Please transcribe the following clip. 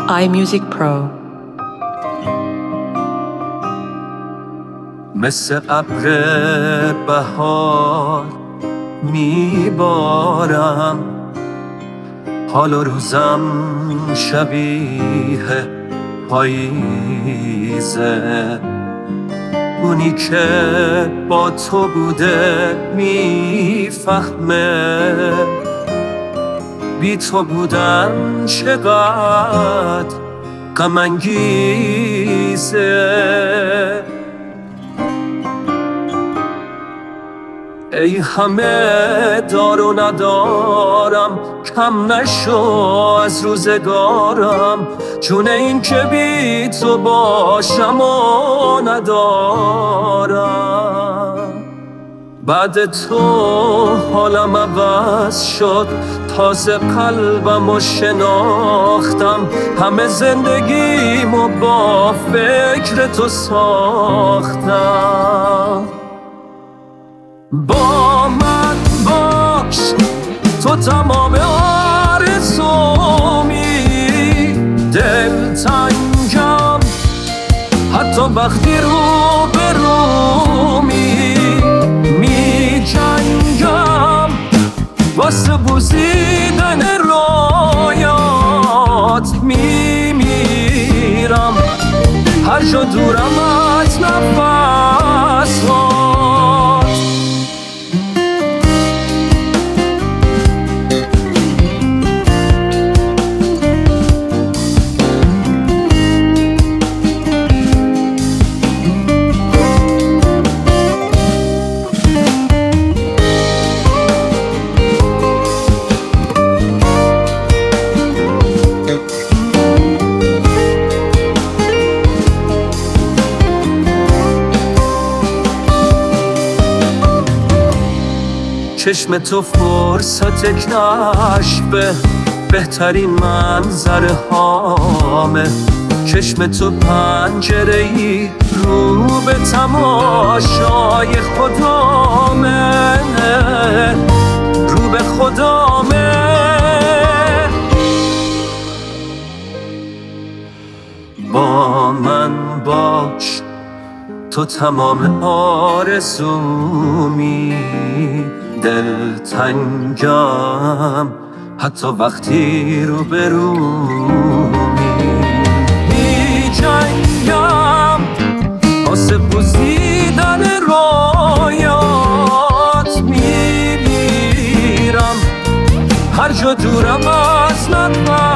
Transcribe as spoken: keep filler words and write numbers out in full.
iMusic Pro. مثل ابر بهار میبارم، حال و روزم شبیه پاییزه. اونی که با تو بوده میفهمه بی تو بودن چقدر غم انگیزه. ای همه دار و ندارم، کم نشو از روزگارم، چون این که بی تو باشم و ندارم. بعد تو حالم عوض شد، تازه قلبم و شناختم، همه زندگیمو با فکر تو ساختم. با من باش، تو تمام آرزومی، دلتنگم حتی وقتی رو به رومی، می جنگم واسه بوسیدن رویات، می میرم هر جا دورم از نفس ها. چشم تو فرصت کشف بهترین منظره هامه، چشم تو پنجره‌ای رو به تماشای خدامه، رو به خدامه. با من باش، تو تمام آرزومی، دلتنگم حتی وقتی رو به رومی، می جنگم واسه بوسیدن رویات، می میرم هر جا دورم از نفس